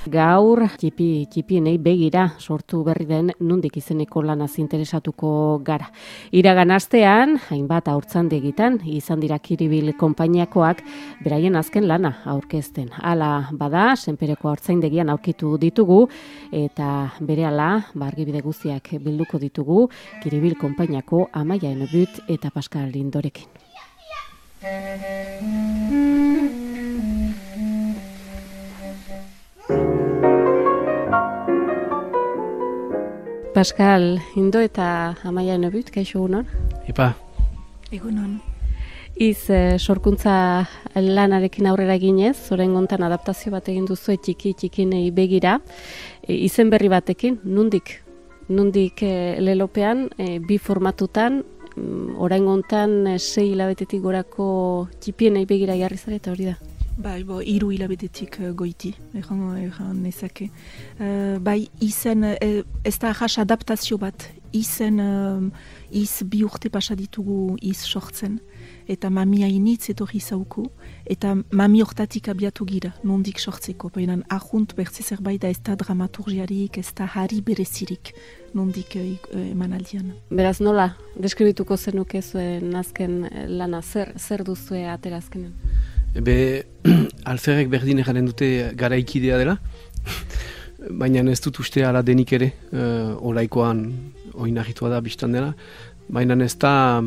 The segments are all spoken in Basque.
Gaur, txipienei begira sortu berri den nondik izeneko lanaz interesatuko gara. Iragan astean, hainbat haurtzandegitan, izan dira Kiribil konpainiakoak beraien azken lana aurkezten. Hala bada, senpereko haurtzaindegian aurkitu ditugu, eta berehala, argibide guztiak bilduko ditugu, Kiribil konpainiako Amaia Enobut eta Pascal Lindorekin. Pascal, Indo eta Amaia Enobut, kaixo egunon? Epa. Egunon. Sorkuntza lanarekin aurrera eginez, orain gontan adaptazio bat egin duzu txikinei begira, izen berri batekin, nondik lelopean, bi formatutan, orain gontan 6 hilabetetik gorako txipienei begira jarri zareta hori da? Bai, 3 hilabetetik goiti, erran nezake. Bai, izen, ez da ahas adaptazio bat, izen, iz 2 urte pasa ditugu iz sortzen, eta mami hainitz etorri zauku, eta mami hortatik abiatu gira, nondik sortzeko, baina ahunt bertze zerbait da ez da dramaturgiarik, ez da hari berezirik, nondik emanaldian. Beraz nola, deskribituko zenuke zuen azken lana, zer duzue atera azkenen? Alferrek berdin egaren dute garaikidea dela, baina ez dut uste ala denik ere, oraikoan oinarritua da biztan dela, baina ez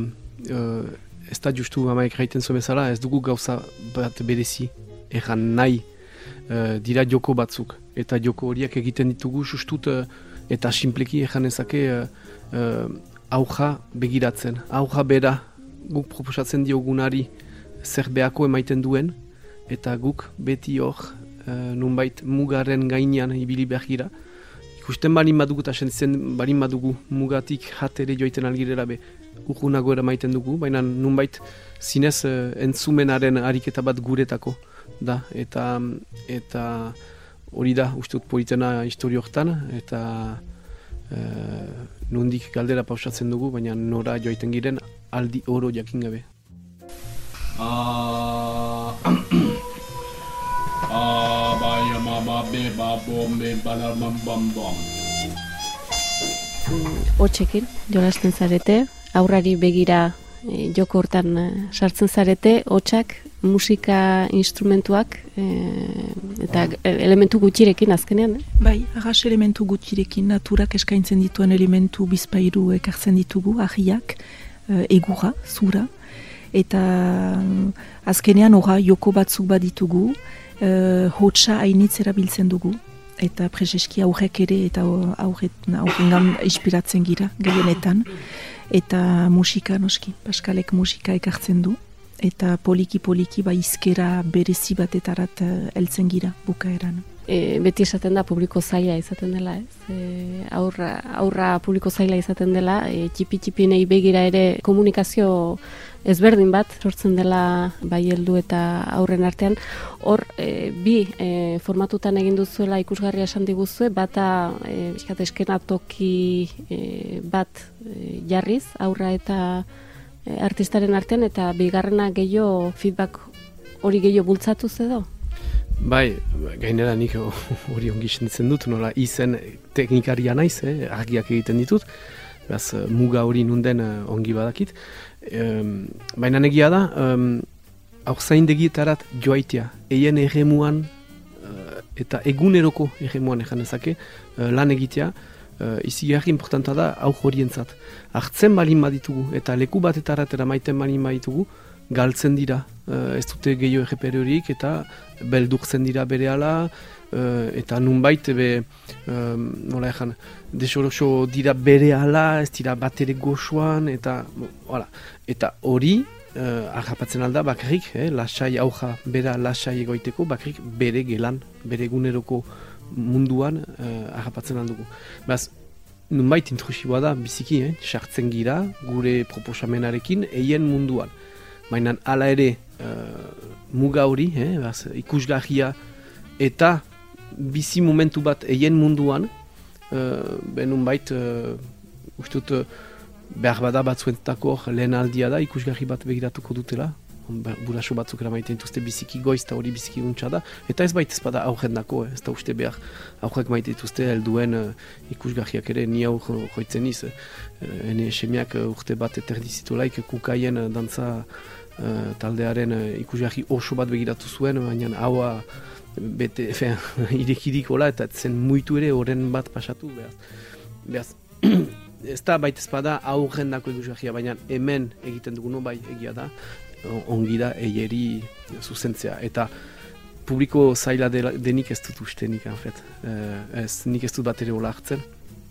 da justu amaik gaiten zuen bezala, ez dugu gauza bat berezi egan nahi dira joko batzuk, eta joko horiek egiten ditugu justut eta simpleki egan ezake auja begiratzen, auja bera guk proposatzen diogunari zer behako emaiten duen, eta guk beti hor nunbait mugaren gainean ibili behar gira. Ikusten barin badugu eta sentitzen barin badugu mugatik jatere joiten algirela urgunago eramaiten dugu, baina nunbait zinez entzumenaren ariketa bat guretako da, eta hori da uste dut politena historio hortan, eta nondik galdera pausatzen dugu, baina nora joiten giren aldi oro jakin gabe. Hotxekin, jolasten zarete, aurrari begira joko hortan sartzen zarete, hotxak, musika instrumentuak eta elementu gutxirekin azkenean. Bai, arras elementu gutxirekin, naturak eskaintzen dituen elementu bizpairu ekartzen ditugu, ahiak, egurra, zura, eta azkenean joko batzuk baditugu, hotxa hainitz erabiltzen dugu, eta prezeski aurrek ere eta aurrengan inspiratzen gira gehienetan, eta musika noski, Pascalek musika ekartzen du, eta poliki izkera berezi batetarat heltzen gira bukaeran. Beti esaten da publiko zaila izaten dela, ez? Aurra publiko zaila izaten dela, txipienei begira ere komunikazio ezberdin bat sortzen dela bai heldu eta aurren artean. Hor, bi formatutan egin duzuela ikusgarria esan diguzue, bata eskenatoki bat jarriz, aurra eta artistaren artean, eta bigarrena gehiago feedback hori gehiago bultzatuz edo? Bai, gainera nik hori ongi sentitzen dut, nola izen teknikaria naiz, argiak egiten ditut, beraz muga hori nunden ongi badakit. Baina negia da, haurzaindegietarat joaitea, eien erremuan eta eguneroko erremuan egan ezake, lan egitea, izi jarri importanta da aur horientzat. Hartzen balin baditugu eta leku batetarat eramaiten balin baditugu, galtzen dira, ez dute gehiago erreperiorik eta beldurtzen dira berehala, eta nunbait nola egan, desoroso dira berehala, ez dira bat ere goxoan, eta hori harrapatzen alda bakarrik, lasai auja bera lasai egoiteko, bakarrik bere gelan, bere eguneroko munduan harrapatzen aldugu. Beraz, nunbait intrusiboa da biziki, sartzen gira gure proposamenarekin eien munduan. Baina hala ere muga hori, ikusgarria eta bizi momentu bat eien munduan, nunbait ustut behar bada batzuentako lehen aldia da ikusgarri bat begiratuko dutela buraso batzuk eramaiten dituzte biziki goiz, eta hori biziki guntza da, eta ez baita ez bada aurrendako, ez da uste behar aurrek maite dituzte, helduen ikusgarriak ere, ni aur joitzen niz, ene semiak urte bat eterdizitolaik kukaien dantza taldearen ikusgarri oso bat begiratu zuen, baina haua bete, irekirik hola, eta zen muitu ere horren bat pasatu, behaz. Ez da baita ez bada aurrendako ikusgarria, baina hemen egiten dugun bai egia da, ongi da eieri zuzentzea, eta publiko zaila denik ez dut uste nik, nik ez dut bat ere hola hartzen.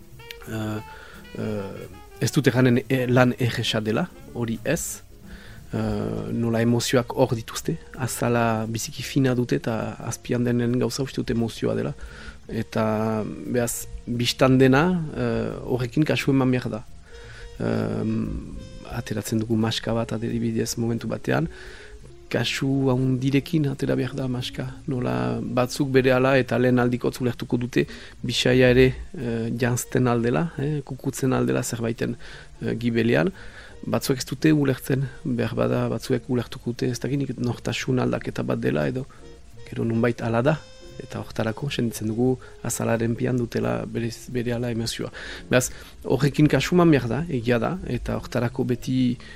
Ez dut eganen lan egesa dela, hori ez, nola emozioak hor dituzte, azala biziki fina dute eta azpian denen gauza uste dut emozioa dela, eta behaz, biztan dena horrekin kasu eman behar da. Ateratzen dugu maska bat adibidez momentu batean, kasu handirekin atera behar da maska. Nola batzuk berehala eta lehen aldikotz ulertuko dute bisaia ere janzten aldela, kukutzen aldela zerbaiten gibelean. Batzuek ez dute ulertzen, behar bada batzuek ulertuko dute ez dakinik nortasun aldaketa bat dela edo gero nunbait ala da. Eta horretarako, senditzen dugu azalaren pian dutela berehala emozioa. Beraz, horrekin kasuman behar da, egia da, eta horretarako beti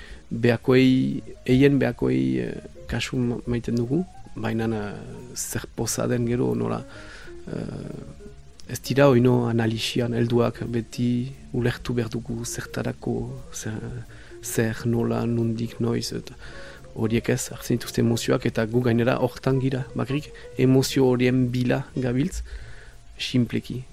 eien behakoei kasu maiten dugu, baina zer poza den gero nola ez dira oino analisian helduak beti ulertu behar dugu zertarako, zer nola, nundik, noiz, eta horiek ez, hartzen dituzte emozioak eta gu gainera hortan gira, bakrik emozio horien bila gabiltz, simpleki.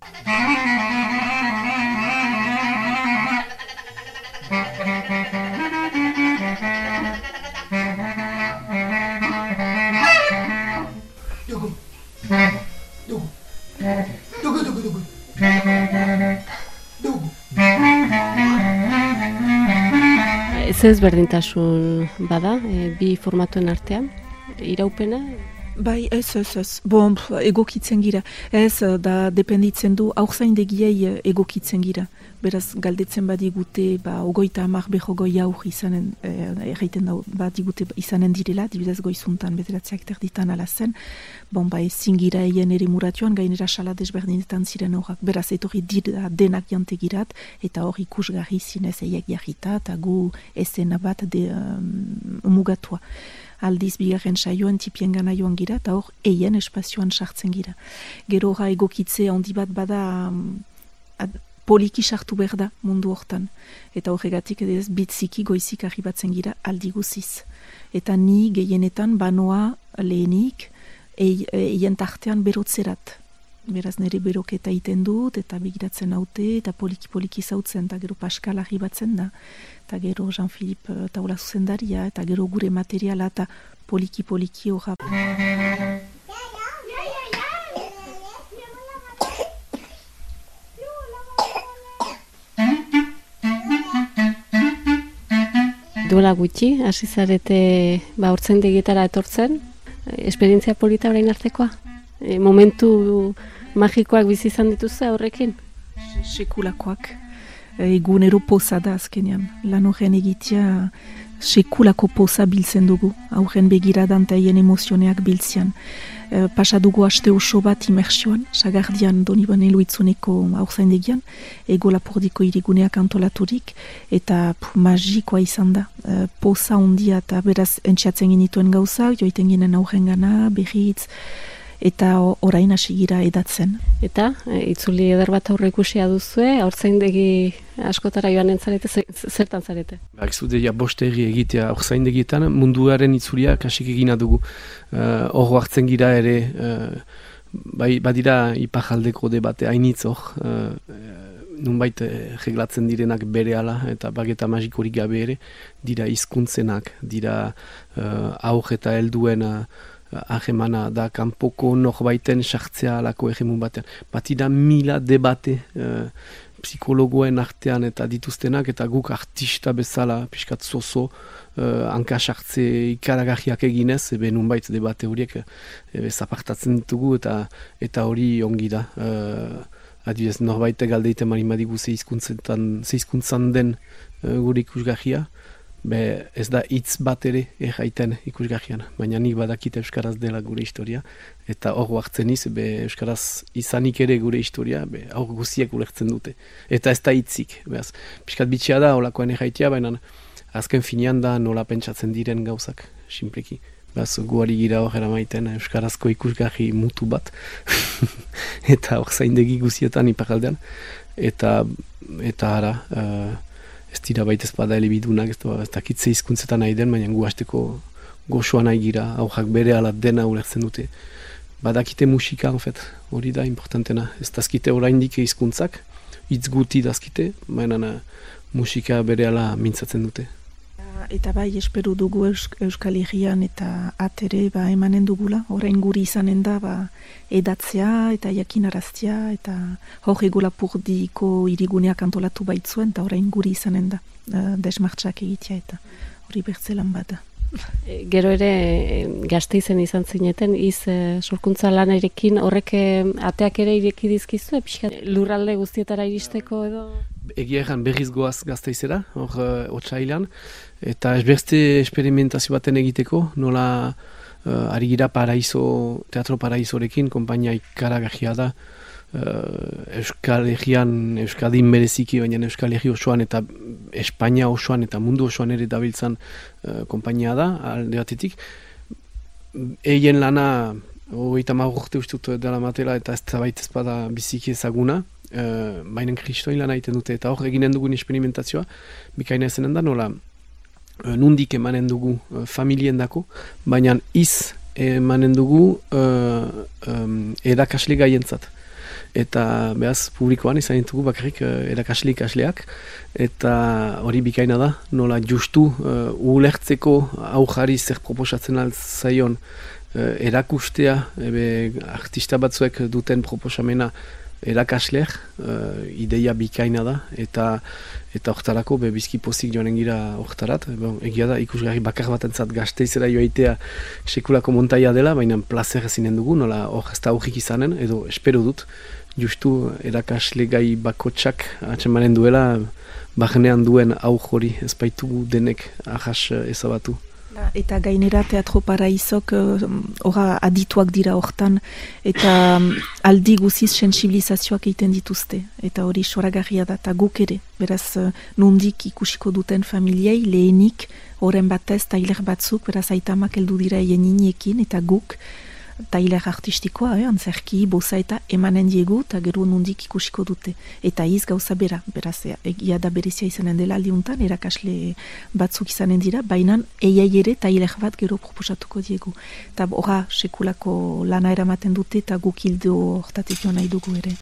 Ez berdintasun bada, bi formatuen artean, iraupena? Bai, ez. Bon, egokitzen gira. Ez, da dependitzen du, aurzaindegiei egokitzen gira. Beraz, galdetzen badigute, 30-40 aur izanen, erraiten da, badigute izanen direla, dibidez goizuntan, bederatziak terditan alazen, ezin gira eien ere muratioan, gainera sala desberdinetan ziren horrak. Beraz, etorri dira denak jantegirat, eta hor ikusgarri zinez eiek jarrita, eta gu esena bat mugatua. Aldiz bigarren saioan tipien gana joan gira, eta hor eien espazioan sartzen gira. Gero horra egokitze handi bat bada poliki sartu behar da mundu hortan. Eta horregatik ez bitziki goizik arribatzen gira aldi guziz. Eta ni gehienetan banoa lehenik eien tartean berotzerat. Beraz nire beroketa iten dut, eta begiratzen haute, eta poliki zautzen, eta gero Pascal arribatzen da, eta gero Jean-Philippe taula zuzendaria, eta gero gure materiala, eta poliki horra. Duela gutxi, hasi zarete urtzaindegietara etortzen, esperientzia polita orain artekoa? Momentu magikoak bizi izan dituzte horrekin? Sekulakoak. Egunero poza da azkenean. Lan horren egitea sekulako poza biltzen dugu. Aurren begiradan eta hien emozioneak biltzean. Pasa dugu aste oso bat imersioan, Sagardian Donibane Luitzuneko aurzaindegian, Ego Lapordiko iriguneak antolaturik, eta magikoa izan da. Poza ondia eta beraz entxatzen ginituen gauzak, joiten ginen aurren gana, berriz, eta orain hasi gira edatzen. Eta itzuli eder bat aurre ikusia duzue, aurtzaindegi askotara joan entzarete, zertan zarete? Zude bostegi egitea aurtzaindegietan munduaren itzulia kasik egina dugu. Hor hartzen gira ere, badira ipajaldeko debate hainitz hor, nunbait reglatzen direnak berehala eta bageta magikorik gabe ere, dira hizkuntzenak, dira aur eta helduen ahemana da kanpoko norbaiten sartzea alako egemun batean. Batida mila debate psikologoen artean eta dituztenak, eta guk artista bezala, pixkat zozo, hanka sartze ikaragarriak eginez, nunbait debate horiek zapartatzen ditugu eta hori ongi da. Adibidez, norbaite galdeite marimadigu ze hizkuntzan den gure ikusgarria, ez da hitz bat ere erraiten ikusgarrian, baina nik badakit euskaraz dela gure historia, eta hor hartzen iz, euskaraz izanik ere gure historia, hor guziak ulertzen dute. Eta ez da hitzik, behaz. Piskat bitxia da, holakoen erraitea, baina azken finean da nola pentsatzen diren gauzak, simpleki. Behaz, guari gira hor eramaiten euskarazko ikusgarri mutu bat, eta hor zaindegi guzietan iparaldean, eta ara, ez dira baita ezpada elebidunak, ez dakitze hizkuntzetan nahi den, baina gu hasteko goxoa nahi gira, aurrak bere alat dena ulertzen dute. Badakite musika, hori da importantena. Ez dazkite oraindik hizkuntzak, hitz guti dazkite, baina musika bere ala mintzatzen dute. Eta bai, esperu dugu Euskal Herrian eta atere emanen dugula, orain guri izanen da edatzea eta jakinaraztea eta hor Lapurdiko hiriguneak antolatu baitzuen eta orain guri izanen da desmartxak egitea eta hori bertzelan bada. Gero ere Gasteizen izan zineten, sorkuntza lanarekin horrek ateak ere ireki dizkizu, lurralde guztietara iristeko edo? Egia egan berriz goaz Gasteizera, hor otsailean, eta beste esperimentazio baten egiteko, nola ari gira Teatro Paraisorekin, konpainia ikaragarria da, Euskal Herrian, Euskadin bereziki, baina Euskal Herri osoan eta Espainia osoan eta mundu osoan ere dabiltzan konpainia da, alde batetik. Eien lana, 30 urte ustut dela matela eta ez zabait ezpada biziki ezaguna, baina kristoin lana egiten dute, eta hor eginen dugun esperimentazioa, bikaina ezenen da, nola nundik emanen dugu familien dako, baina emanen dugu erakasle gaientzat. Eta behaz publikoan izan ditugu bakarrik erakasle ikasleak, eta hori bikaina da, nola justu ulertzeko aujari zer proposatzen altzaion erakustea, artista batzuek duten proposamena erakasleak, ideia bikaina da, eta hortarako bizki pozik joanen gira hortarat. Egia da, ikusgarri bakar bat entzat Gasteizera joaitea sekulako montaia dela, baina plazer ezinen dugu, nola hor ez da aurrik izanen, edo espero dut, justu erakasle gai bakotsak atzemanen duela, barnean duen aur hori ez baitu denek ahas ezabatu. Eta gainera Teatro Paraisok adituak dira hortan, eta aldi guziz sensibilizazioak egiten dituzte, eta hori soragarria da, eta guk ere, beraz nundik ikusiko duten familiei lehenik, horren batez tailer batzuk, beraz aitamak heldu dira eniekin, eta guk tailer artistikoa, antzerki, boza eta emanen diegu, eta gero nundik ikusiko dute. Eta gauza bera, beraz, egia da berezia izanen dela aldiuntan, erakasle batzuk izanen dira, baina eiai ere tailer bat gero proposatuko diegu. Eta sekulako lana eramaten dute, eta guk hildo hortatik nahi dugu ere.